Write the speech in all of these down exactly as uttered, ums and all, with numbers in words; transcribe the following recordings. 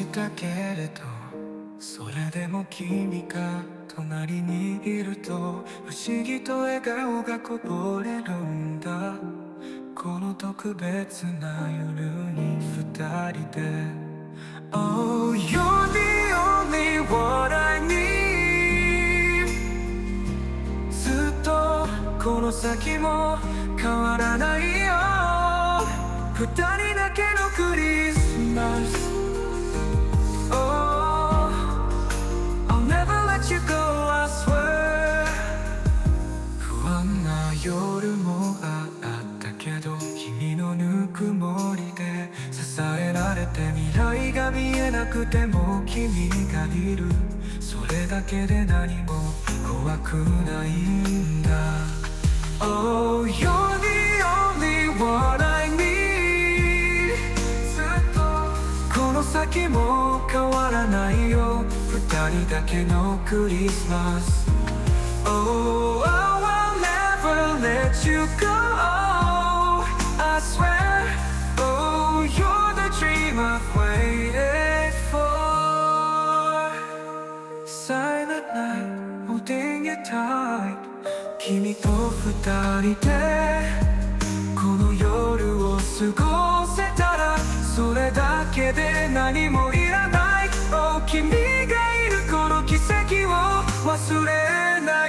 たけれど、それでも君が隣にいると不思議と笑顔がこぼれるんだ。この特別な夜に二人で Oh, you're the only one I need。 ずっとこの先も変わらないよ、二人だけのクリスマス。 Oh, I'll never let you go, I swear。 不安な夜もあったけど、君のぬくもりで支えられて、未来が見えなくても君がいる、それだけで何も怖くないんだ。 Oh, you're the only one I need。 ずっとこの先も変わらないよ、二人だけのクリスマス。 Oh, I'll never let you go, I swear。 Oh, you're the dream I've waited for。 Silent night, holding you tight。 君と二人でこの夜を過ごせたら、それだけで何もいらない。 Oh, 君がいるこの奇跡を忘れない。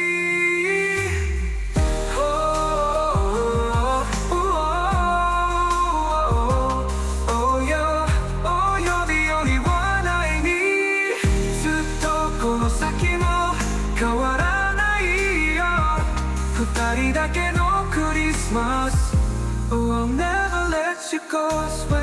変わらないよ、二人だけのクリスマス。 Oh, I'll never let you go, I swear。